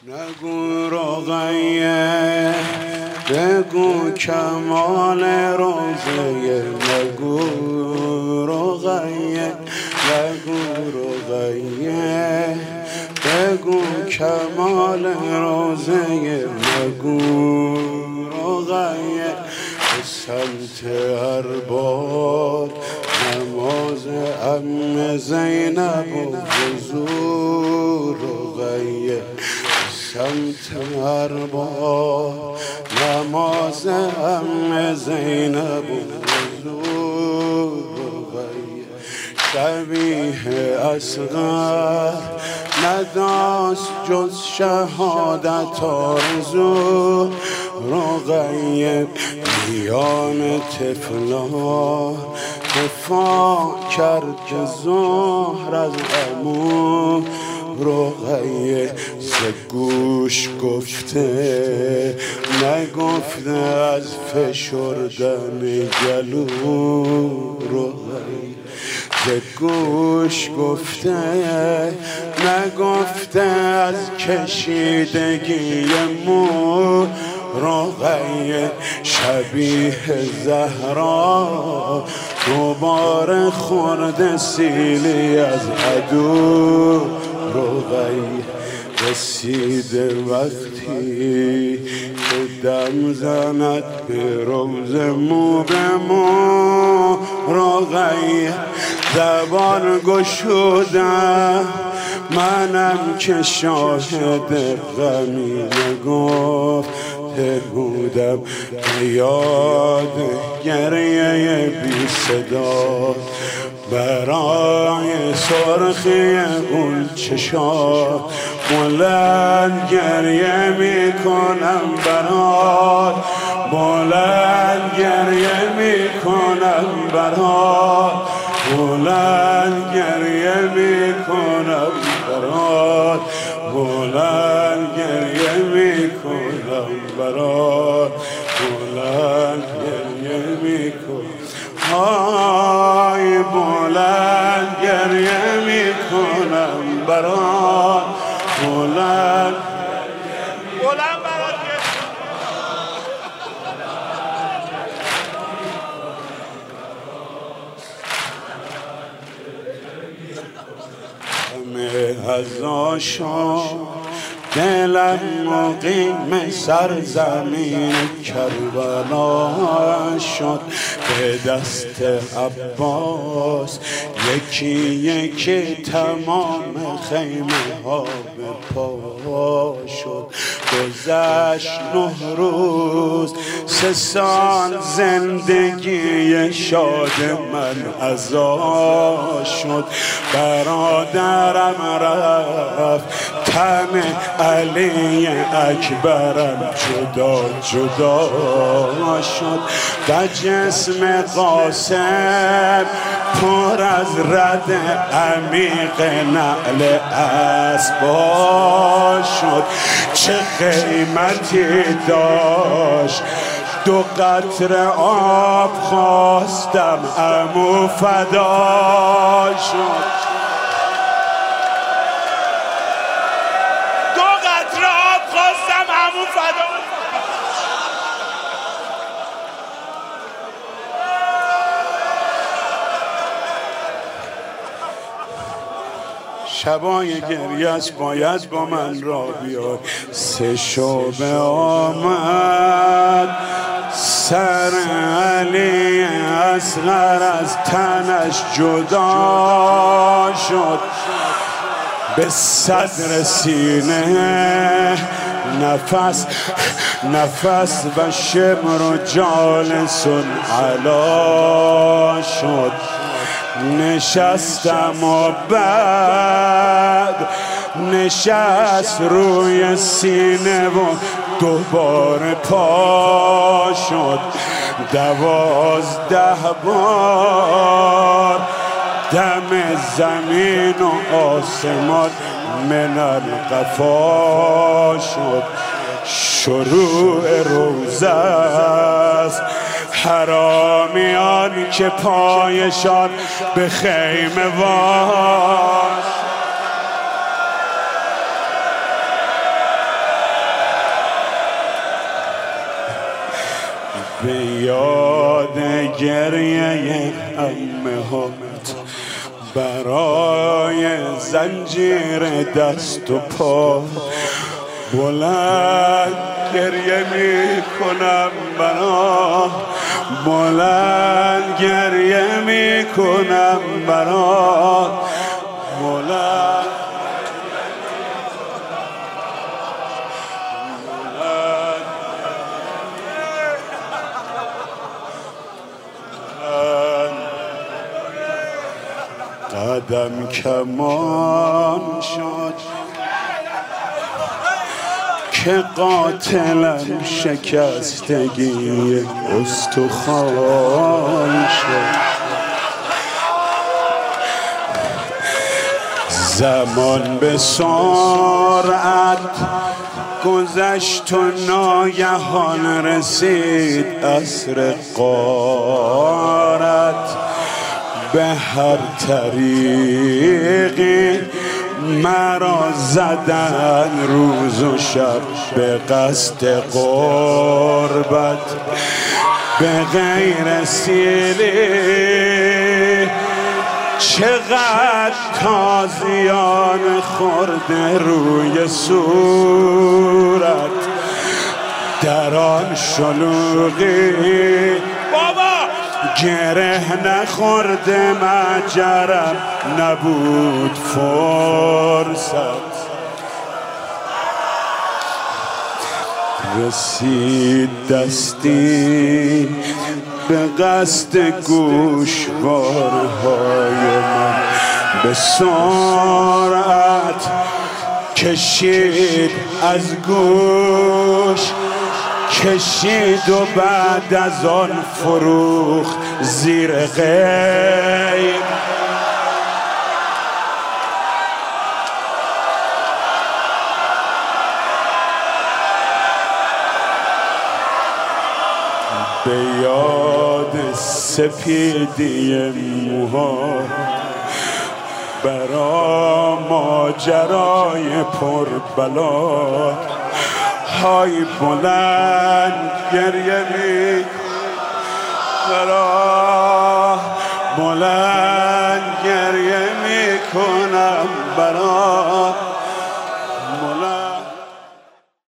نگو رقیه بگو کمال روزه، نگو رقیه نگو رقیه بگو کمال روزه، نگو رقیه به سمت ارباب نماز عم زینب و حضور رقیه، سمت ارباب نماز عم زینب و حضور رقیه، شبیه اصغر نداشت جز شهادت آرزو رقیه، میان طفلا دفاع کرد که زهر از عمو رقیه، ز گوش گفته نگفته از فشردن گلو رقیه، ز گوش گفته نگفته از کشیدگی مو رقیه، شبیه زهرا دوباره خورده سیلی از عدو رقیه، رسیده وقتی که دم زند به روز مو به مو رقیه، زبان گشودم منم که شاهد غمی نگفت بودم، یاد گریه بی صدا برای سرخی اون چشات بلند گریه میکنم برات، بلند گریه میکنم برات، بلند گریه میکنم برات، بلند گریه میکنم برات، بلند گریه میکنم، های بلند گریه میکنم برات، بلند برات همه از آشان دلم مقیم سرزمین کربلا شد، به دست عباس یکی یکی تمام خیمه ها به پا شد، گذشت 9 روز 3 سال زندگی شاد من عزا شد، برادرم رفت تن علی اکبرم جدا جدا شد، و جسم قاسم پر از رد عمیق نعل اسبا شد، چه قیمتی داشت 2 قطره آب خواستم عمو فدا شد، شبای گریه‌اش باید با من را بیاد، 3 شعبه آمد سر علی اصغر از تنش جدا شد، به صدر سینه نفس و شمر و جالسون علا شد، نشستم و بعد نشست روی سینه و دوباره پا شد، 12 بار دم زمین و آسمان من القفا شد، شروع روزه است حرامیان که پایشان به خیمه وار به یاد گریه عمهات برای زنجیر دست و پا بلند گریه می کنم برا بلند گریه می کنم برا بلند قدم کمان شد که قاتلم شکستگی استخوان شد زمان به سرعت گذشت و ناگهان رسید عصر غارت به هر طریقی مرا زدن روز و شب به قصد قربت به غیر سیلی چقدر تازیان خورده روی صورت در آن شلوغی بابا گره نخورده مجرم نبود فرصت رسید دستی به قصد گوشوارهای من به سرعت کشید از گوش کشید و بعد از آن فروخ زیر غیب به یاد سپیدی موها برا ماجرای پربلا های بلند گریه می برا بلند